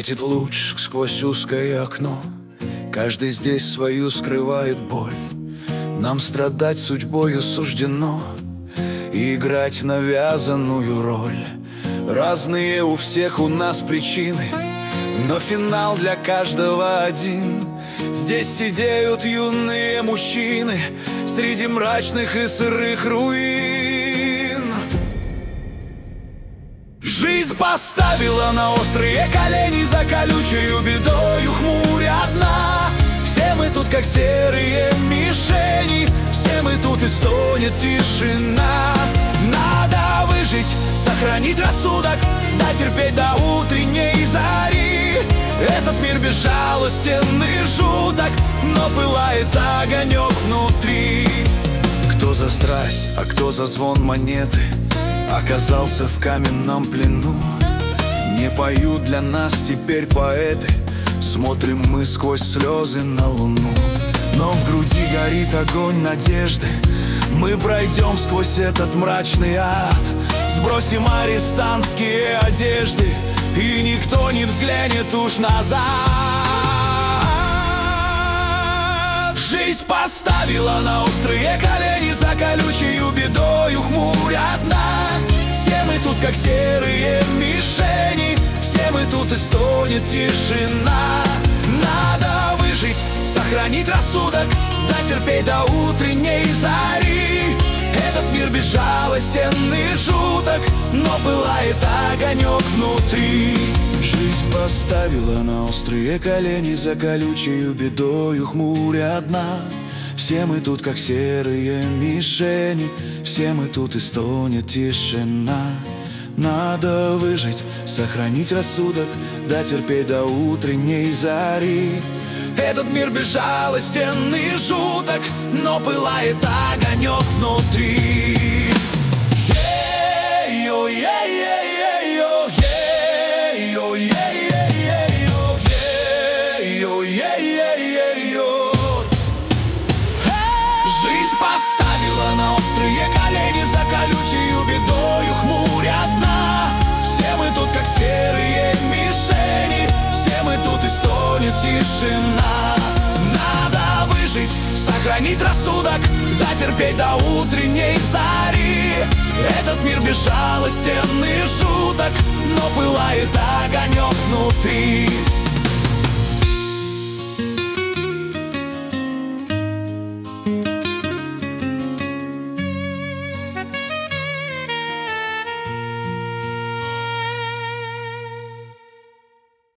Светит луч сквозь узкое окно, каждый здесь свою скрывает боль. Нам страдать судьбою суждено и играть навязанную роль. Разные у всех у нас причины, но финал для каждого один. Здесь сидеют юные мужчины среди мрачных и сырых руин. Жизнь поставила на острые колени, за колючую бедою хмуря дна. Все мы тут как серые мишени, все мы тут и стонет тишина. Надо выжить, сохранить рассудок, дотерпеть до утренней зари. Этот мир безжалостен и жуток, но пылает огонек внутри. Кто за страсть, а кто за звон монеты оказался в каменном плену. Не поют для нас теперь поэты, смотрим мы сквозь слезы на луну. Но в груди горит огонь надежды, мы пройдем сквозь этот мрачный ад. Сбросим арестантские одежды, и никто не взглянет уж назад. Жизнь поставила на острые колени, за колючую бедою хмуря дна. Все мы тут как серые мишени, все мы тут и стонет тишина. Надо выжить, сохранить рассудок, дотерпеть до утренней зари. Этот мир безжалостен и жуток, но пылает огонек внутри. Жизнь поставила на острые колени, за колючую бедою хмуря дна. Все мы тут как серые мишени, все мы тут и стонет тишина. Надо выжить, сохранить рассудок, дотерпеть до утренней зари. Этот мир безжалостен и жуток, но пылает огонек внутри. Жизнь поставила на острые колени, за колючую бедою хмуря дна. Все мы тут как серые мишени, все мы тут и стонет тишина. Надо выжить, сохранить рассудок, дотерпеть до утренней зари. Этот мир безжалостен и жуток, но пылает огонек внутри.